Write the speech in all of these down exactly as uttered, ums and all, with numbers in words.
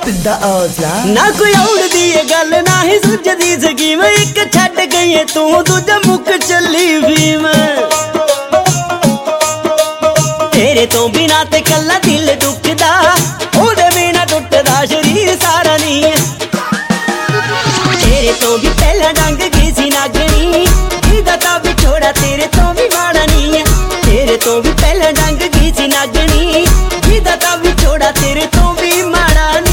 दिंदा हौसला ना कोई उड़दी है गल ना ही सुझदी स्कीम एक छड्ड गई है तू दूजा मुक चली भीम तेरे तो बिना ते कल्ला दिल दुखदा ओदे बिना टुटदा शरीर सारा नी तेरे तो भी पहला डंग गई सी नागनी जीदा ता विछोड़ा तेरे तो भी माड़ा नी है तेरे तो भी पहला डंग गई सी नागनी जीदा ता विछोड़ा तेरे तो भी माड़ा नी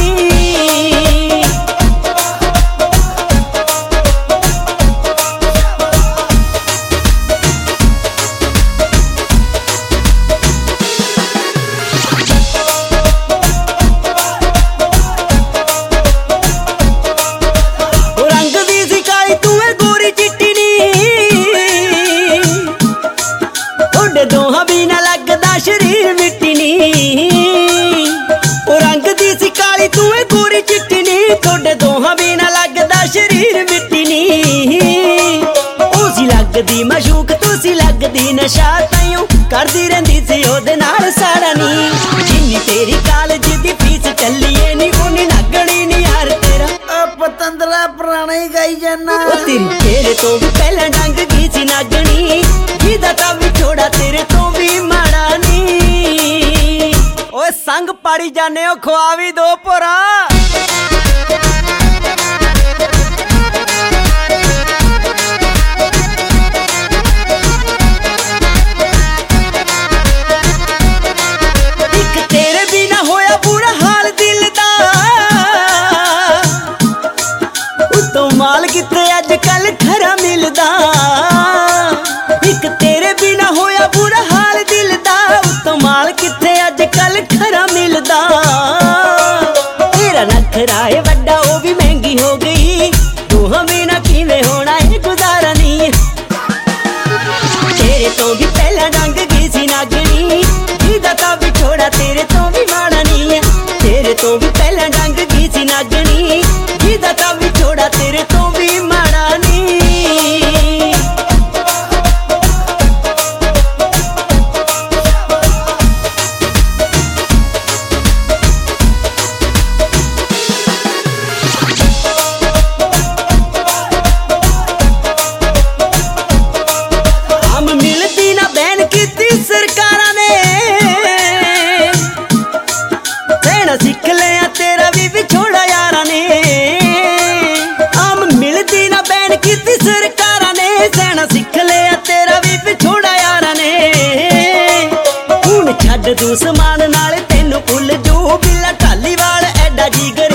दोहा बिना लगदा शरीर मिट्टी नी ओ रंग दी सी काली तू है गोरी चिट्टी नी थोड़े दोहा बिना लगदा शरीर मिट्टी नी ओ सी लगदी मशूक तू सी लगदी नशा ताइयों करदी रहिंदी सी ओदे नाल साड़ा नी जिन्नी तेरी कालज दी फीस चलिए नी उन्नी लगणी नी यार तेरा पतंदरा पुराना ही गाई जाना तेरी तेरे तो भी पहला डंग गई सी नागनी जीदा ता विछोड़ा तेरे तो भी माड़ा नी ओए संग पाड़ी जाने हो खुआवी दो पोरा एक तेरे बिना होया बुरा हाल दिल दा उतो माल किते अजकल खरा मिलदा एक तेरे बिना होया बुरा हाल दिल दा उतो माल किथे अजकल खरा मिलदा तेरा नखरा है वड्डा ओ भी महंगी हो गई दोहां बिना किवें होना है गुजारा नी तेरे तो भी पहला डंग गई सी नागनी जीदा ता विछोड़ा तेरे तो भी माड़ा नी है तेरे तो भी पहला डंग गई सी नागनी जीदा ता विछोड़ा तेरे तो भी माड़ा नी सरकारा ने सहना सिख लिया तेरा भी विछोड़ा यारा ने आम मिलती ना बैन की सरकारा ने सहना सिख लिया तेरा भी विछोड़ा यारा ने हुण छड्ड तू समान नाल तेनू भुल जो बिला ढाली वाल एडा जी